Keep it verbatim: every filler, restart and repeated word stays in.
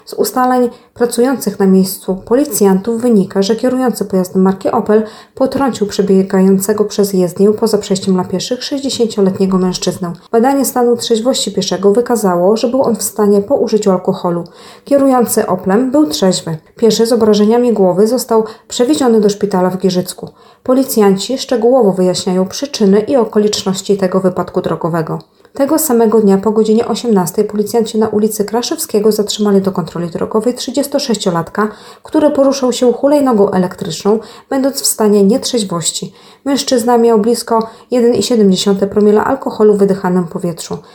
Z ustaleń pracujących na miejscu policjantów wynika, że kierujący pojazdem marki Opel potrącił przebiegającego przez jezdnię poza przejściem dla pieszych sześćdziesięcioletniego mężczyznę. Badanie stanu trzeźwości pieszego wykazało, że był on w stanie po użyciu alkoholu. Kierujący Oplem był trzeźwy. Pieszy z obrażeniami głowy został przewieziony do szpitala w Giżycku. Policjanci szczegółowo wyjaśniają przyczyny i okoliczności tego wypadku drogowego. Tego samego dnia po godzinie osiemnastej policjanci na ulicy Kraszewskiego zatrzymali do kontroli drogowej trzydziestosześciolatka, który poruszał się hulajnogą elektryczną, będąc w stanie nietrzeźwości. Mężczyzna miał blisko jeden przecinek siedem promila alkoholu w wydychanym powietrzu.